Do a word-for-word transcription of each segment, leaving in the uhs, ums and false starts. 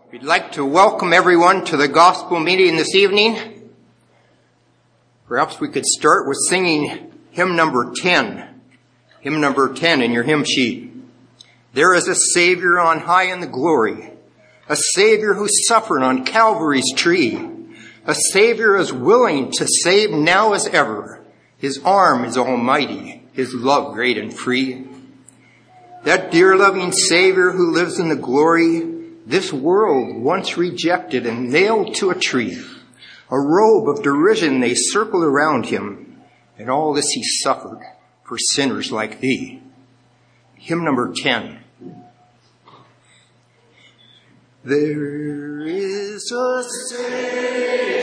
We'd like to welcome everyone to the gospel meeting this evening. Perhaps we could start with singing hymn number ten. Hymn number ten in your hymn sheet. There is a Savior on high in the glory, a Savior who suffered on Calvary's tree, a Savior as willing to save now as ever. His arm is almighty, his love great and free. That dear loving Savior who lives in the glory this world once rejected and nailed to a tree. A robe of derision they circled around him, and all this he suffered for sinners like thee. Hymn number ten. There is a Savior.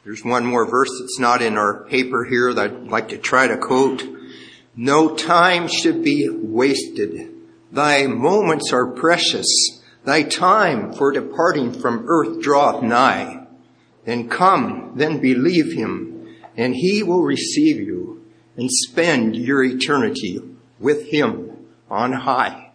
There's one more verse that's not in our paper here that I'd like to try to quote. No time should be wasted. Thy moments are precious. Thy time for departing from earth draweth nigh. Then come, then believe him, and he will receive you and spend your eternity with him on high.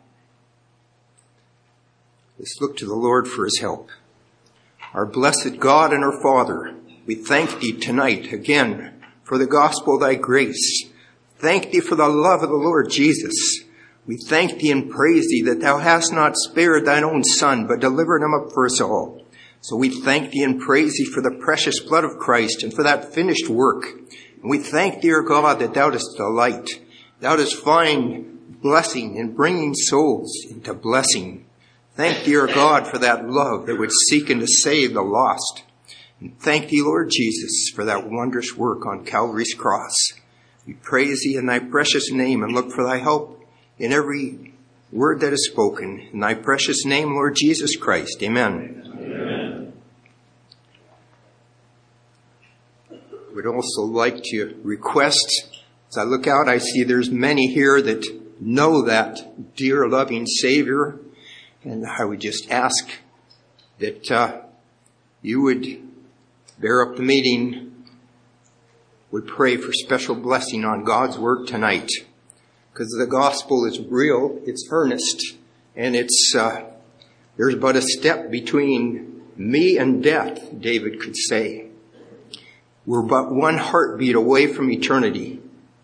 Let's look to the Lord for his help. Our blessed God and our Father, we thank thee tonight again for the gospel of thy grace. Thank thee for the love of the Lord Jesus. We thank thee and praise thee that thou hast not spared thine own Son, but delivered him up for us all. So we thank thee and praise thee for the precious blood of Christ and for that finished work. And we thank thee, O God, that thou dost delight. Thou dost find blessing in bringing souls into blessing. Thank thee, O God, for that love that would seek and to save the lost. And thank thee, Lord Jesus, for that wondrous work on Calvary's cross. We praise thee in thy precious name and look for thy help in every word that is spoken. In thy precious name, Lord Jesus Christ. Amen. Amen. I would also like to request, as I look out, I see there's many here that know that dear, loving Savior. And I would just ask that uh, you would bear up the meeting, would pray for special blessing on God's work tonight. Because the gospel is real, it's earnest, and it's uh, there's but a step between me and death, David could say. We're but one heartbeat away from eternity.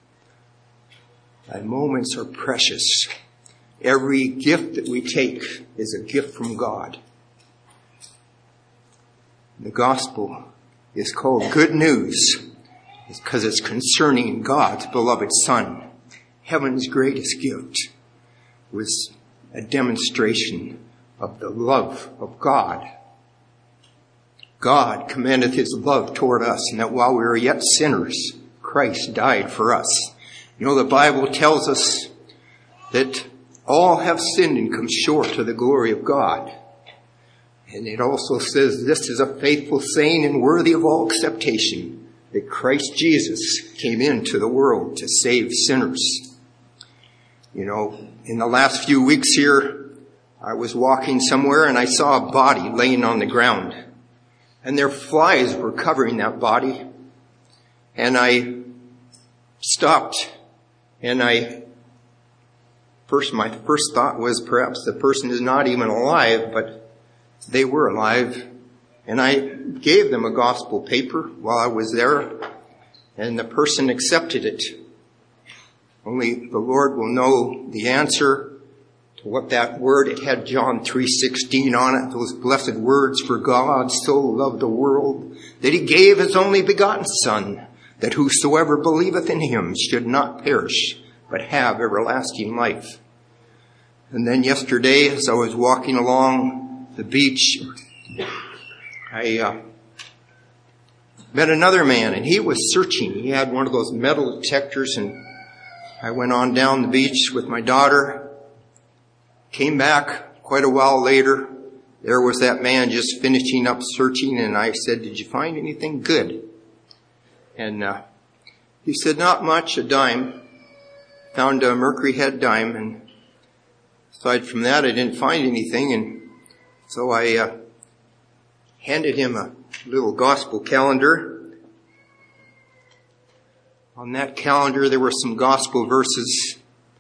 Thy moments are precious. Every gift that we take is a gift from God. The gospel is called good news because it's concerning God's beloved Son. Heaven's greatest gift was a demonstration of the love of God. God commendeth his love toward us, and that while we were yet sinners, Christ died for us. You know, the Bible tells us that all have sinned and come short of the glory of God. And it also says this is a faithful saying and worthy of all acceptation, that Christ Jesus came into the world to save sinners. You know, in the last few weeks here, I was walking somewhere and I saw a body laying on the ground. And their flies were covering that body. And I stopped and I First, my first thought was perhaps the person is not even alive, but they were alive. And I gave them a gospel paper while I was there, and the person accepted it. Only the Lord will know the answer to what that word, it had John three sixteen on it, those blessed words, for God so loved the world that he gave his only begotten Son, that whosoever believeth in him should not perish, but have everlasting life. And then yesterday, as I was walking along the beach, I uh, met another man, and he was searching. He had one of those metal detectors, and I went on down the beach with my daughter, came back quite a while later. There was that man just finishing up searching, and I said, "Did you find anything good?" And uh, he said, "Not much, a dime." Found a Mercury head dime, and aside from that, I didn't find anything. And so I uh, handed him a little gospel calendar. On that calendar, there were some gospel verses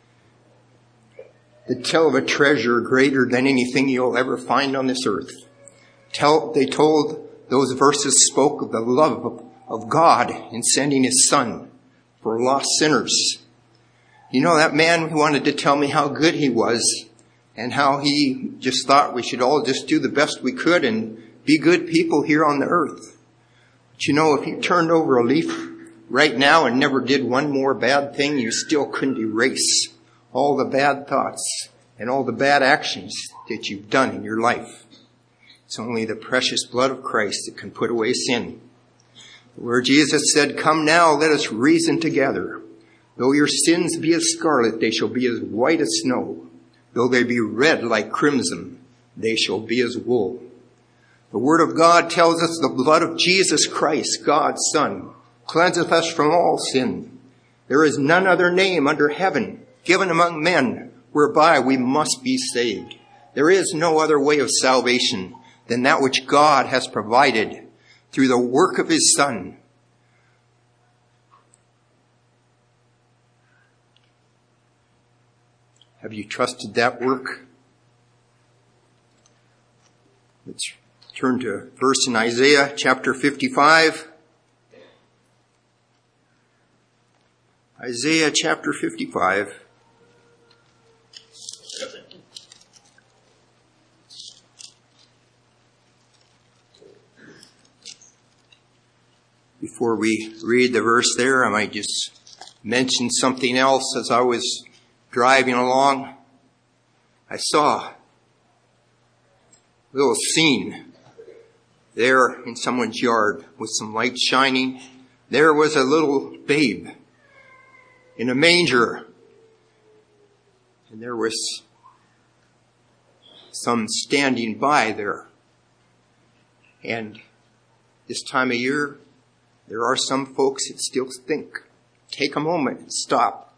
that tell of a treasure greater than anything you'll ever find on this earth. Tell, they told, those verses spoke of the love of, of God in sending his Son for lost sinners. You know, that man wanted to tell me how good he was and how he just thought we should all just do the best we could and be good people here on the earth. But you know, if you turned over a leaf right now and never did one more bad thing, you still couldn't erase all the bad thoughts and all the bad actions that you've done in your life. It's only the precious blood of Christ that can put away sin. Where Jesus said, "Come now, let us reason together. Though your sins be as scarlet, they shall be as white as snow. Though they be red like crimson, they shall be as wool." The Word of God tells us the blood of Jesus Christ, God's Son, cleanseth us from all sin. There is none other name under heaven given among men whereby we must be saved. There is no other way of salvation than that which God has provided through the work of his Son. Have you trusted that work? Let's turn to a verse in Isaiah chapter fifty-five. Isaiah chapter fifty-five. Before we read the verse there, I might just mention something else. As I was driving along, I saw a little scene there in someone's yard with some light shining. There was a little babe in a manger, and there was some standing by there. And this time of year, there are some folks that still think, take a moment and stop.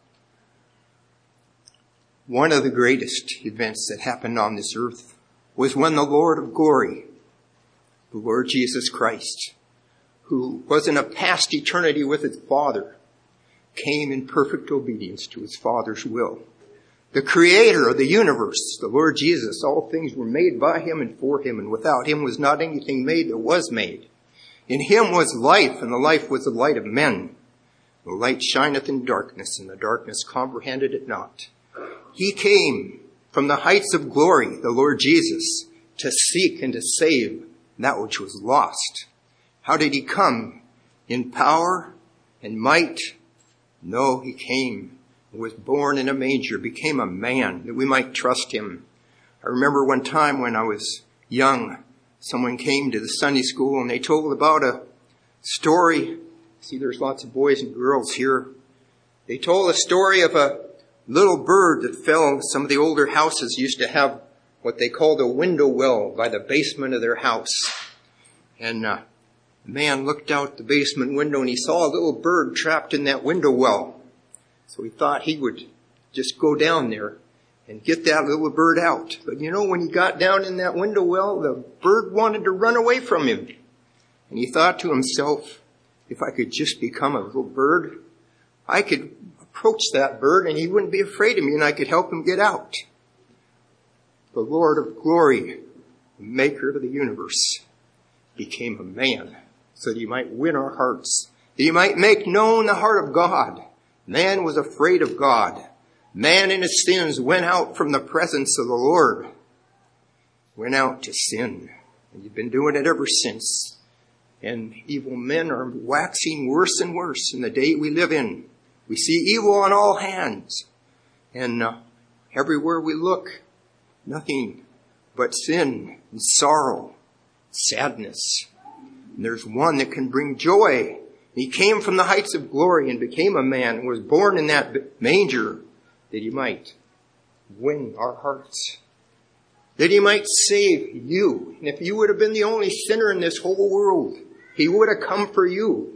One of the greatest events that happened on this earth was when the Lord of glory, the Lord Jesus Christ, who was in a past eternity with his Father, came in perfect obedience to his Father's will. The creator of the universe, the Lord Jesus, all things were made by him and for him, and without him was not anything made that was made. In him was life, and the life was the light of men. The light shineth in darkness, and the darkness comprehended it not. He came from the heights of glory, the Lord Jesus, to seek and to save that which was lost. How did he come? In power and might? No, he came and was born in a manger, became a man, that we might trust him. I remember one time when I was young, someone came to the Sunday school and they told about a story. See, there's lots of boys and girls here. They told a story of a little bird that fell. Some of the older houses used to have what they called a window well by the basement of their house. And uh, the man looked out the basement window and he saw a little bird trapped in that window well. So he thought he would just go down there and get that little bird out. But you know, when he got down in that window well, the bird wanted to run away from him. And he thought to himself, if I could just become a little bird, I could approach that bird and he wouldn't be afraid of me and I could help him get out. The Lord of glory, the maker of the universe, became a man so that he might win our hearts, that he might make known the heart of God. Man was afraid of God. Man in his sins went out from the presence of the Lord, went out to sin. And you've been doing it ever since. And evil men are waxing worse and worse in the day we live in. We see evil on all hands. And uh, everywhere we look, nothing but sin and sorrow, sadness. And there's one that can bring joy. He came from the heights of glory and became a man and was born in that manger, that he might win our hearts, that he might save you. And if you would have been the only sinner in this whole world, he would have come for you.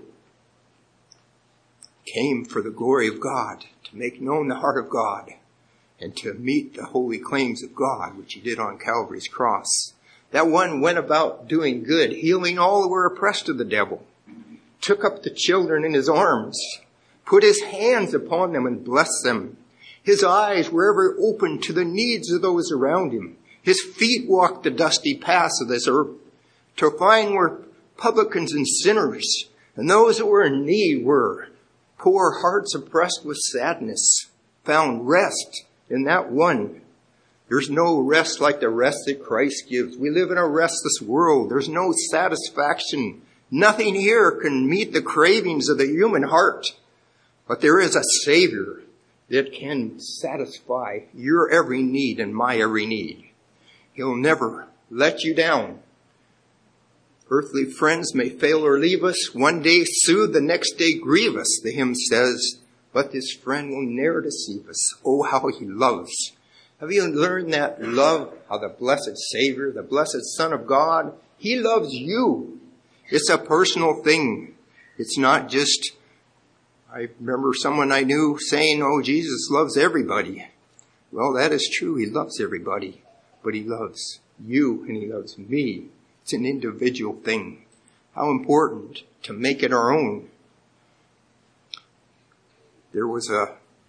Came for the glory of God, to make known the heart of God, and to meet the holy claims of God, which he did on Calvary's cross. That one went about doing good, healing all who were oppressed of the devil, took up the children in his arms, put his hands upon them and blessed them. His eyes were ever open to the needs of those around him. His feet walked the dusty paths of this earth to find where publicans and sinners and those that were in need were. Poor hearts oppressed with sadness found rest in that one. There's no rest like the rest that Christ gives. We live in a restless world. There's no satisfaction. Nothing here can meet the cravings of the human heart. But there is a Savior that can satisfy your every need and my every need. He'll never let you down. Earthly friends may fail or leave us, one day soothe, the next day grieve us, the hymn says, but this friend will ne'er deceive us. Oh, how he loves. Have you learned that love, how the blessed Savior, the blessed Son of God, he He loves you. It's a personal thing. It's not just, I remember someone I knew saying, oh, Jesus loves everybody. Well, that is true. He loves everybody. But he loves you and he loves me. It's an individual thing. How important to make it our own. There was a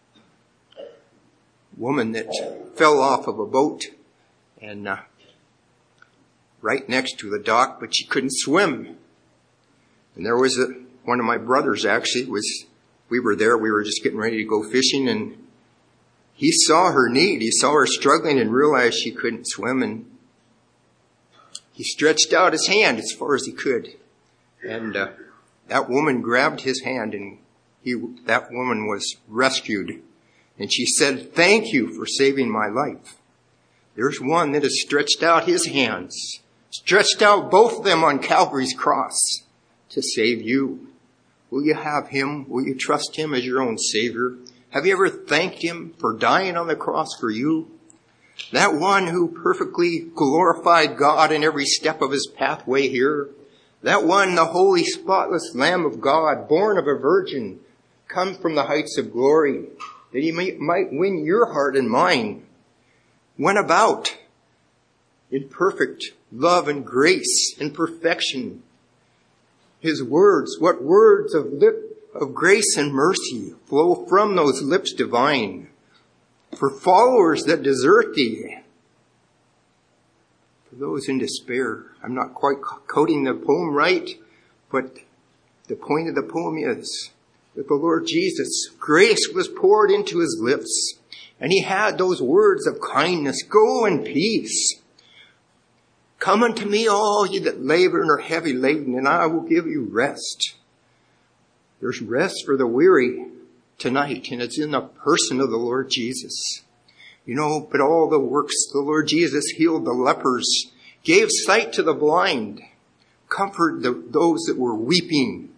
woman that fell off of a boat and uh, right next to the dock, but she couldn't swim. And there was a, one of my brothers actually was, we were there, we were just getting ready to go fishing, and he saw her need. He saw her struggling and realized she couldn't swim, and he stretched out his hand as far as he could. And uh, that woman grabbed his hand, and he, that woman was rescued. And she said, thank you for saving my life. There's one that has stretched out his hands, stretched out both of them on Calvary's cross to save you. Will you have him? Will you trust him as your own Savior? Have you ever thanked him for dying on the cross for you? That one who perfectly glorified God in every step of his pathway here. That one, the holy, spotless Lamb of God, born of a virgin, come from the heights of glory, that he may, might win your heart and mine. Went about in perfect love and grace and perfection. His words, what words of lip of grace and mercy flow from those lips divine. For followers that desert thee. For those in despair. I'm not quite quoting the poem right, but the point of the poem is that the Lord Jesus, grace was poured into his lips, and he had those words of kindness. Go in peace. Come unto me, all ye that labor and are heavy laden, and I will give you rest. There's rest for the weary tonight, and it's in the person of the Lord Jesus. You know, but all the works, the Lord Jesus healed the lepers, gave sight to the blind, comforted the, those that were weeping.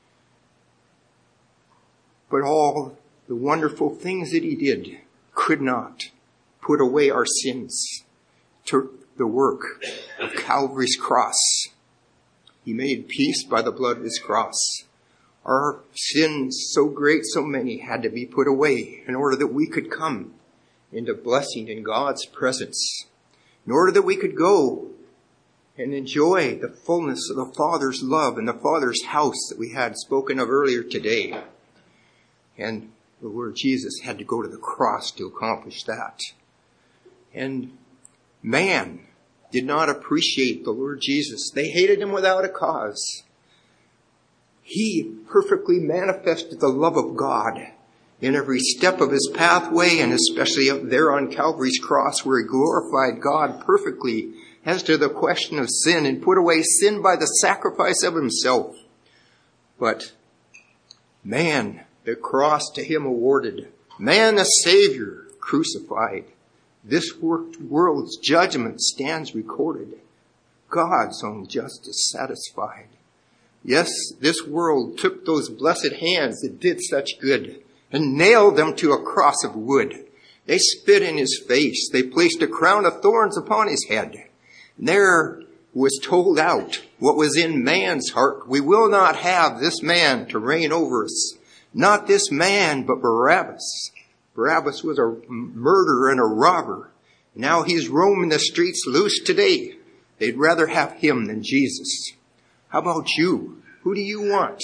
But all the wonderful things that he did could not put away our sins. To the work of Calvary's cross. He made peace by the blood of his cross. Our sins, so great, so many, had to be put away in order that we could come into blessing in God's presence. In order that we could go and enjoy the fullness of the Father's love and the Father's house that we had spoken of earlier today. And the Lord Jesus had to go to the cross to accomplish that. And man did not appreciate the Lord Jesus. They hated him without a cause. He perfectly manifested the love of God in every step of his pathway, and especially up there on Calvary's cross where he glorified God perfectly as to the question of sin and put away sin by the sacrifice of himself. But man, the cross to him awarded, man the Savior crucified. This world's judgment stands recorded. God's own justice satisfied. Yes, this world took those blessed hands that did such good and nailed them to a cross of wood. They spit in his face. They placed a crown of thorns upon his head. And there was told out what was in man's heart. We will not have this man to reign over us. Not this man, but Barabbas. Barabbas was a murderer and a robber. Now he's roaming the streets loose today. They'd rather have him than Jesus. How about you? Who do you want?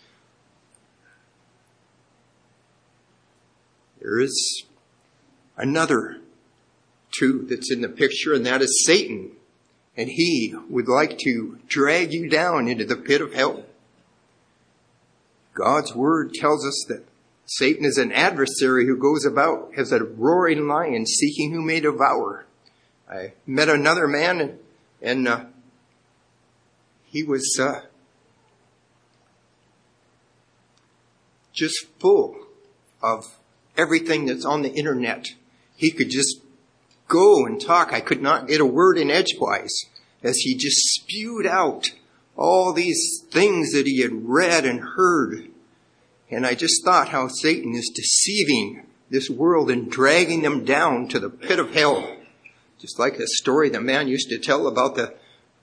There is another two that's in the picture, and that is Satan. And he would like to drag you down into the pit of hell. God's word tells us that Satan is an adversary who goes about as a roaring lion seeking whom may devour. I met another man, and, and uh, he was uh, just full of everything that's on the internet. He could just go and talk. I could not get a word in edgewise as he just spewed out all these things that he had read and heard. And I just thought how Satan is deceiving this world and dragging them down to the pit of hell. Just like the story the man used to tell about the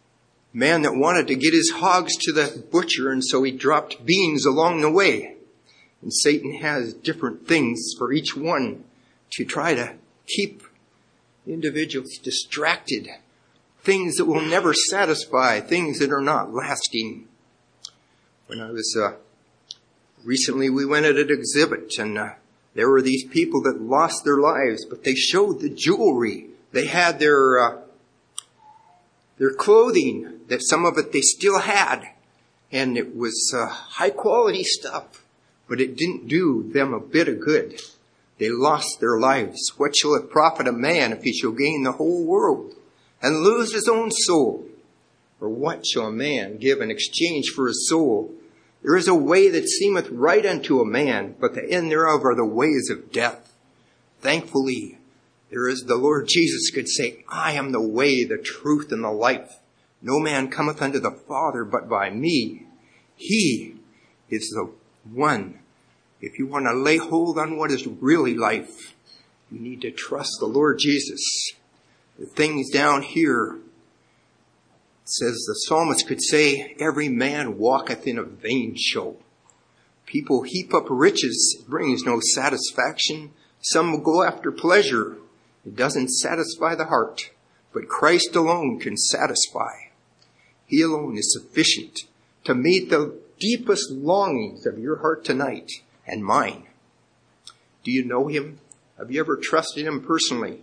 man that wanted to get his hogs to the butcher, and so he dropped beans along the way. And Satan has different things for each one to try to keep individuals distracted. Things that will never satisfy, things that are not lasting. When I was, uh, recently we went at an exhibit, and uh, there were these people that lost their lives, but they showed the jewelry. They had their, uh, their clothing, that some of it they still had. And it was uh, high quality stuff, but it didn't do them a bit of good. They lost their lives. What shall it profit a man if he shall gain the whole world and lose his own soul? Or what shall a man give in exchange for his soul? There is a way that seemeth right unto a man, but the end thereof are the ways of death. Thankfully, there is the Lord Jesus could say, I am the way, the truth, and the life. No man cometh unto the Father but by me. He is the one. If you want to lay hold on what is really life, you need to trust the Lord Jesus. The things down here, it says the psalmist could say, every man walketh in a vain show. People heap up riches. It brings no satisfaction. Some will go after pleasure. It doesn't satisfy the heart. But Christ alone can satisfy. He alone is sufficient to meet the deepest longings of your heart tonight and mine. Do you know him? Have you ever trusted him personally?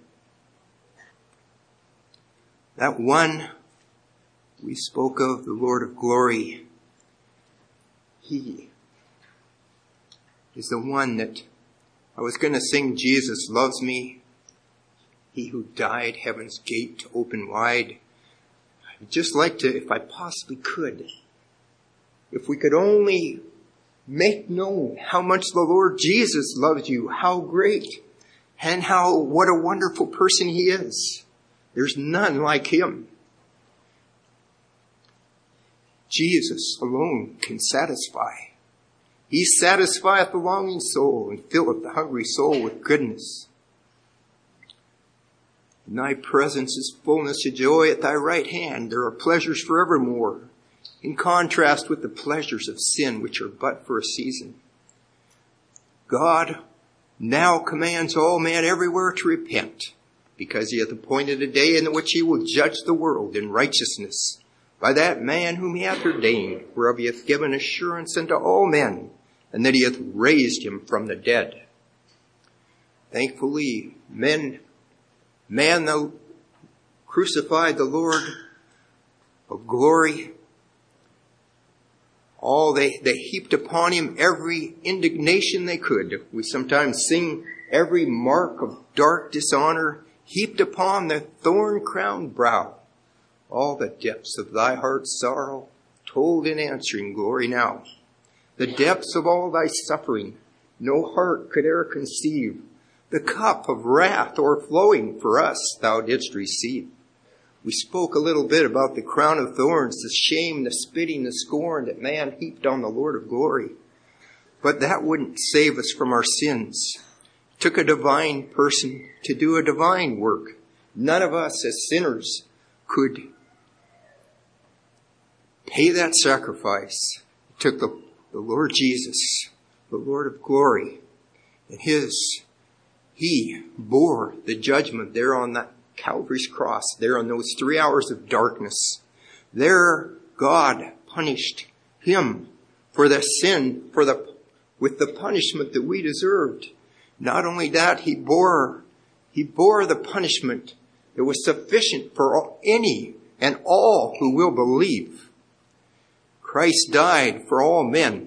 That one we spoke of, the Lord of glory, he is the one that I was going to sing, Jesus loves me. He who died, heaven's gate to open wide. I'd just like to, if I possibly could, if we could only make known how much the Lord Jesus loves you, how great and how, what a wonderful person he is. There's none like him. Jesus alone can satisfy. He satisfieth the longing soul and filleth the hungry soul with goodness. In thy presence is fullness of joy, at thy right hand there are pleasures forevermore, in contrast with the pleasures of sin which are but for a season. God now commands all men everywhere to repent, because he hath appointed a day in which he will judge the world in righteousness by that man whom he hath ordained, whereof he hath given assurance unto all men, and that he hath raised him from the dead. Thankfully, men, man the crucified the Lord of glory. All they, they heaped upon him every indignation they could. We sometimes sing every mark of dark dishonor heaped upon the thorn-crowned brow. All the depths of thy heart's sorrow told in answering glory now. The depths of all thy suffering no heart could e'er conceive. The cup of wrath o'erflowing for us thou didst receive. We spoke a little bit about the crown of thorns, the shame, the spitting, the scorn that man heaped on the Lord of glory. But that wouldn't save us from our sins. It took a divine person to do a divine work. None of us as sinners could pay that sacrifice. It took the, the Lord Jesus, the Lord of glory, and his, he bore the judgment there on that Calvary's cross, there on those three hours of darkness. There God punished him for the sin, for the, with the punishment that we deserved. Not only that, he bore, he bore the punishment that was sufficient for all, any and all who will believe. Christ died for all men.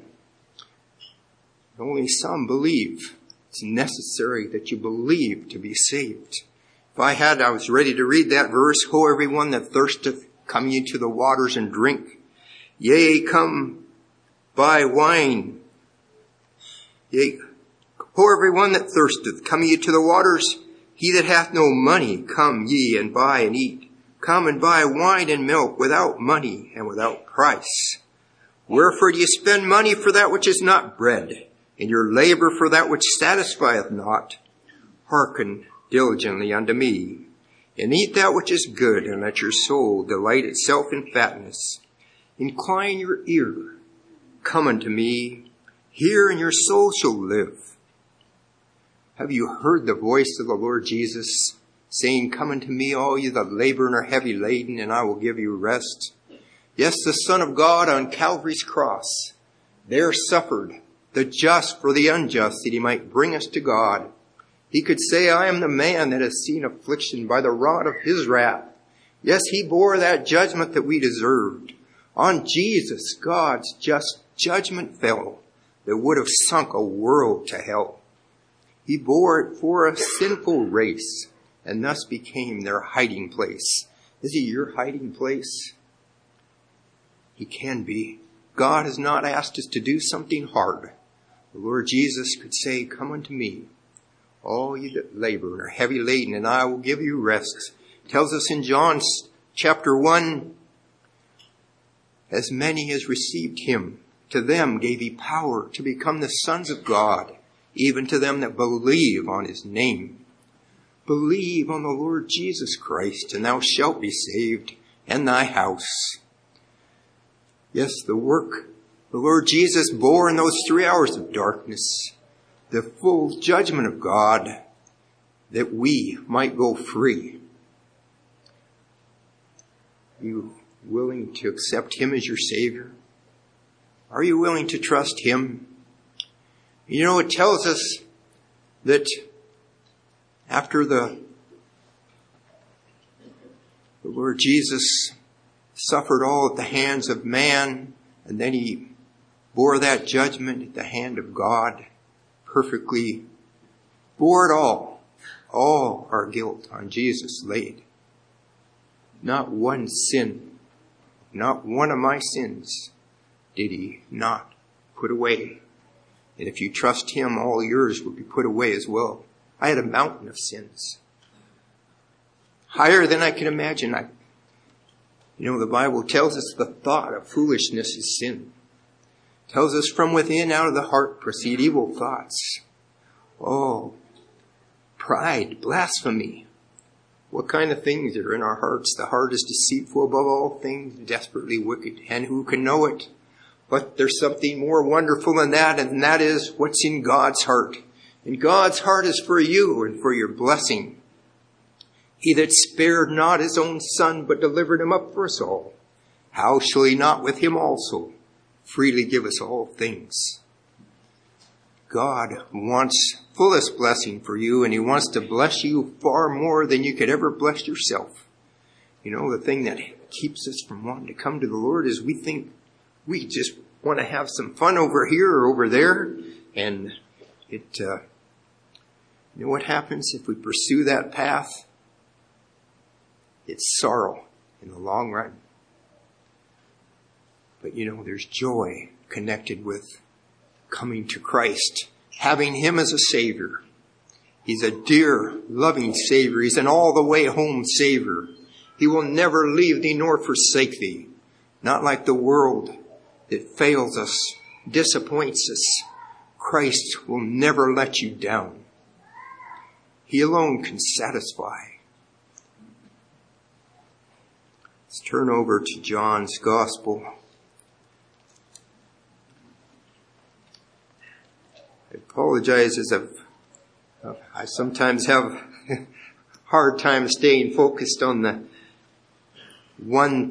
Only some believe. It's necessary that you believe to be saved. If I had, I was ready to read that verse. Ho, everyone that thirsteth, come ye to the waters and drink. Yea, come buy wine. Yea, ho, everyone that thirsteth, come ye to the waters. He that hath no money, come ye and buy and eat. Come and buy wine and milk without money and without price. Wherefore do ye spend money for that which is not bread, and your labor for that which satisfieth not? Hearken diligently unto me, and eat that which is good, and let your soul delight itself in fatness. Incline your ear, come unto me, hear, and your soul shall live. Have you heard the voice of the Lord Jesus saying, come unto me, all you that labor and are heavy laden, and I will give you rest? Yes, the Son of God on Calvary's cross there suffered, the just for the unjust, that he might bring us to God. He could say, I am the man that has seen affliction by the rod of his wrath. Yes, he bore that judgment that we deserved. On Jesus, God's just judgment fell that would have sunk a world to hell. He bore it for a sinful race and thus became their hiding place. Is he your hiding place? He can be. God has not asked us to do something hard. The Lord Jesus could say, come unto me, all you that labor and are heavy laden, and I will give you rest. It tells us in John chapter one, as many as received him, to them gave he power to become the sons of God, even to them that believe on his name. Believe on the Lord Jesus Christ, and thou shalt be saved, and thy house. Yes, the work the Lord Jesus bore in those three hours of darkness, the full judgment of God, that we might go free. Are you willing to accept him as your Savior? Are you willing to trust him? You know, it tells us that after the, the Lord Jesus suffered all at the hands of man, and then he bore that judgment at the hand of God, perfectly bore it all. All our guilt on Jesus laid. Not one sin, not one of my sins did he not put away. And if you trust him, all yours will be put away as well. I had a mountain of sins, higher than I can imagine. I, you know, the Bible tells us the thought of foolishness is sin. It tells us from within, out of the heart, proceed evil thoughts. Oh, pride, blasphemy. What kind of things are in our hearts? The heart is deceitful above all things, desperately wicked. And who can know it? But there's something more wonderful than that, and that is what's in God's heart. And God's heart is for you and for your blessing. He that spared not his own Son, but delivered him up for us all, how shall he not with him also freely give us all things? God wants fullest blessing for you, and he wants to bless you far more than you could ever bless yourself. You know, the thing that keeps us from wanting to come to the Lord is we think we just want to have some fun over here or over there. And it, uh, you know what happens if we pursue that path? It's sorrow in the long run. But you know, there's joy connected with coming to Christ, having him as a Savior. He's a dear, loving Savior. He's an all the way home Savior. He will never leave thee nor forsake thee. Not like the world that fails us, disappoints us. Christ will never let you down. He alone can satisfy. Let's turn over to John's Gospel. I apologize as I've, I sometimes have a hard time staying focused on the one